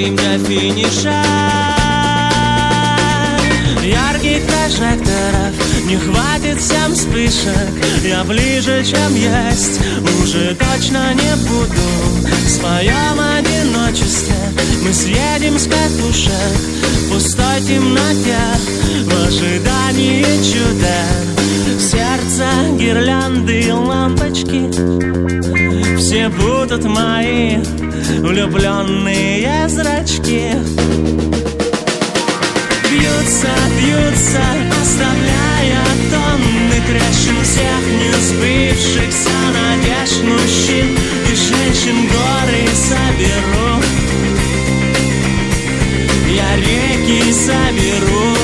стоим до финиша. Ярких прожекторов не хватит всем вспышек. Я ближе, чем есть, уже точно не буду. В своем одиночестве мы съедем с катушек в пустой темноте в ожидании чуда. Сердце, гирлянды и лампочки, все будут мои влюбленные зрачки. Бьются, бьются, оставляя тонны трещин всех не сбывшихся надежд мужчин и женщин. Горы соберу, я реки соберу.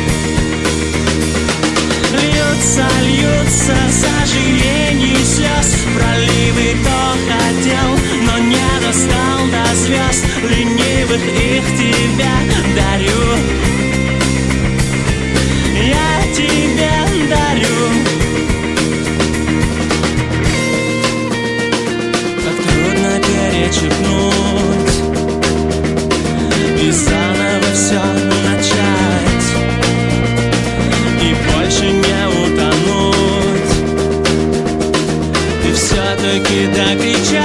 Льются, льются сожалений слез проливы, кто хотел, но не достал до звезд ленивых, их тебе дарю. Я тебе дарю. Как трудно перечеркнуть и заново все начать, и больше не утонуть, и все-таки докричать.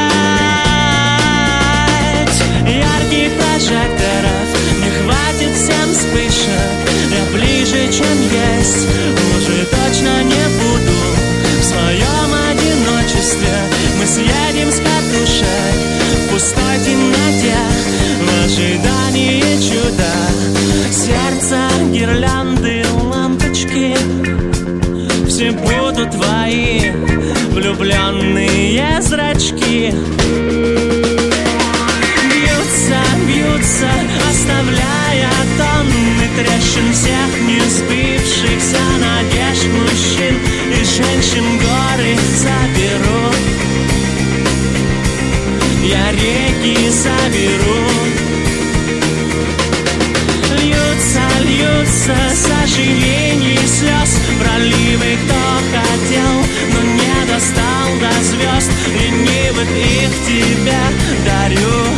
Ярких прожекторов не хватит всем вспышек. Я ближе, чем есть, уже точно не буду. В своем одиночестве мы съедем с катушек в пустой темноте в ожидании чуда. Сердце, гирлянды, лампочки, все будут твои влюбленные зрачки. Бьются, бьются, оставляя тонны трещин всех не сбившихся надежд мужчин и женщин. Горы соберу, я реки соберу. Льются, льются сожалений слез проливы, кто хотел, но не достал до звезд ленивых, их тебе дарю.